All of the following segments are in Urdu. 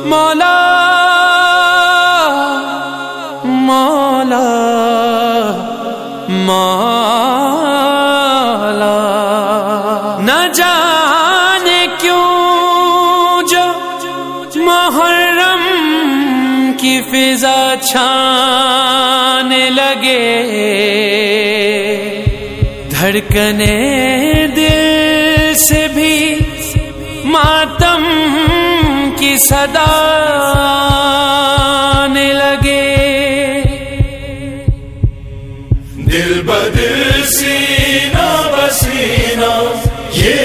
مولا مولا مولا، نہ جانے کیوں جو محرم کی فضا چھانے لگے، دھڑکنے دل سے بھی ماتم کی صدا آنے لگے، دل بدل سینہ بسینہ یہ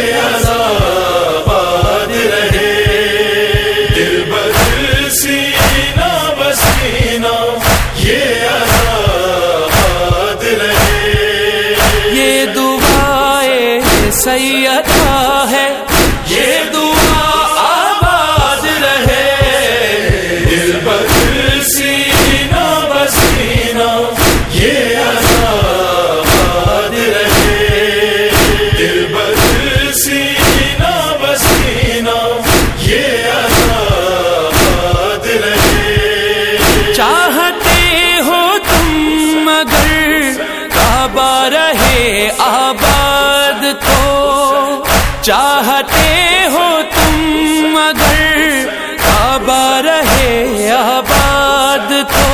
عذاباد رہے، دل بدل سینہ بسینہ یہ عذاباد رہے، یہ دعائے سیدہ ہے، یہ دعا آباد رہے، دل بدل سینہ بسینہ یہ عذاباد رہے، دل بدل سینہ بسینہ یہ عذاباد رہے، چاہتے ہو تم مگر کعبہ رہے آباد تو، چاہتے ہو تم مگر کعبہ رہے آباد تو،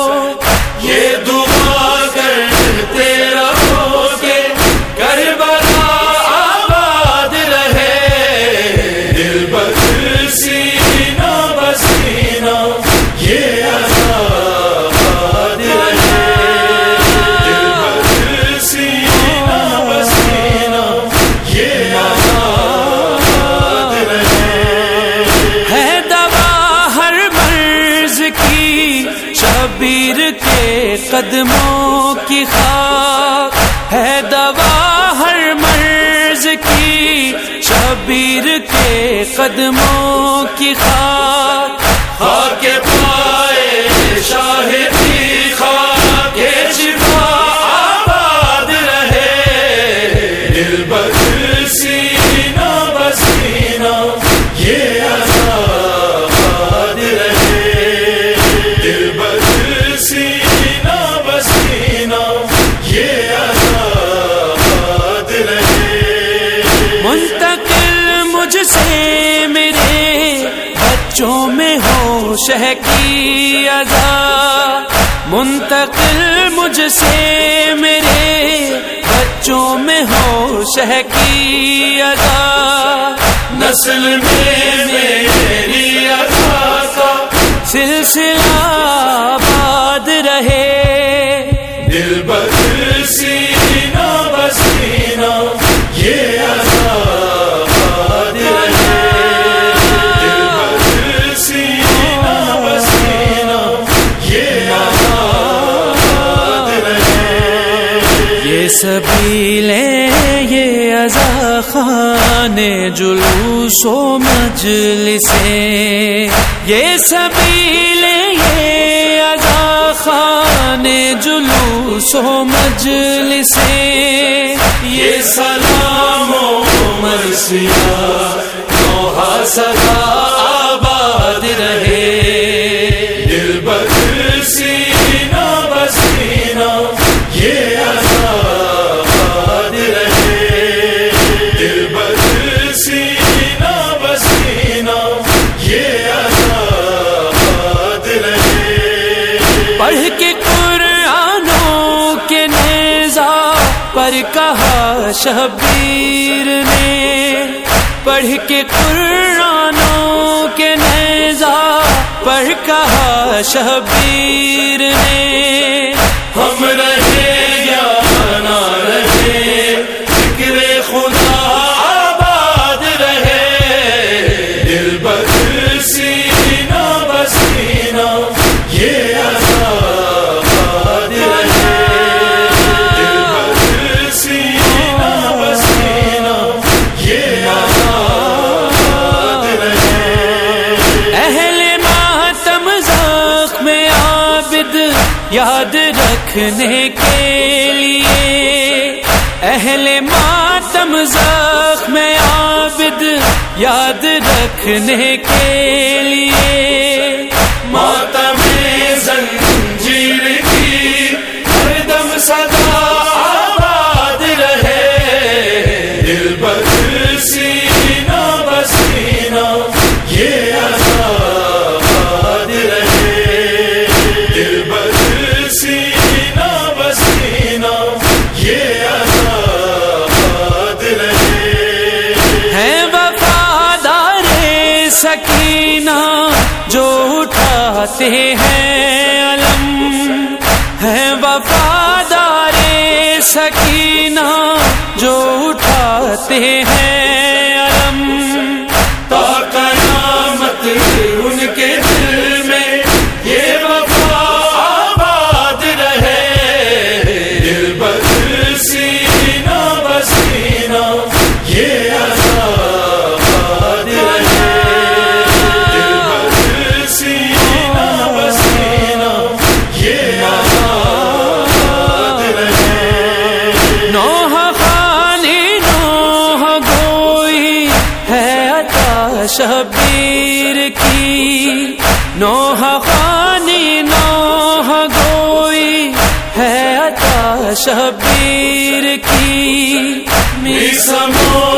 یہ دعا کرتے رہو کہ کربلا آباد رہے، دل بدل سینہ بسینہ یہ عذاباد رہے، دل بدل سینہ بسینہ یہ عذاباد رہے، ہے دوا ہر مرض کی شبیر کے قدموں کی خاک، ہے دوا ہر مرض کی شبیر کے قدموں کی خاک، خاک پائے شاہدی خاک شفا آباد رہے، دل بدل سینہ بسینہ یہ عذاباد رہے، دل بدل سینہ بسینہ یہ عذاباد رہے، منتقل مجھ سے میرے بچوں میں ہو شہ کی اذا، منتقل مجھ سے میرے بچوں میں ہو شہ کی اذا، نسل میں میری عطا کا سلسلہ آباد رہے، دل بدل سینہ بسینہ یہ عذاباد رہے، دل بدل سینہ بسینہ یہ عذاباد رہے، یہ سبیلیں یہ عزا خانے جلوس و مجلسیں، یہ سبیلیں یہ عزا خانے جلوس و مجلسیں، یہ سلام و مرثیہ نوحہ سدا آباد رہے، دل بدل سینہ بسینہ یہ عذاباد رہے، دل بدل سینہ بسینہ یہ عذاباد رہے، پڑھ کے قرآنوں کے نیزہ پر کہا شبیر نے، پڑھ کے قرآنوں کے نیزہ پر کہا شبیر نے، ہم رہے یا نہ رہے ذکر خدا آباد رہے، دل بدل سینہ بسینہ یہ عذاباد رہے، دل بدل سینہ بسینہ یہ عذاباد رہے، اہل ماتم زخم عابد یاد رکھنے کے لیے، اہل ماتم زخم عابد یاد رکھنے کے لیے سکینہ جو اٹھاتے ہیں علم، ہے وفادار سکینہ جو اٹھاتے ہیں علم، تا قیامت ان کے دل میں یہ وفا آباد رہے، دل بدل سینہ بسینہ یہ آزاد رہے، دل بدل سینہ بسینہ یہ آزاد رہے۔ نوح خانی نوح گوئی ہے عطا شبیر کی، نوح خانی نوح گوئی ہے عطا شبیر کی، میسمو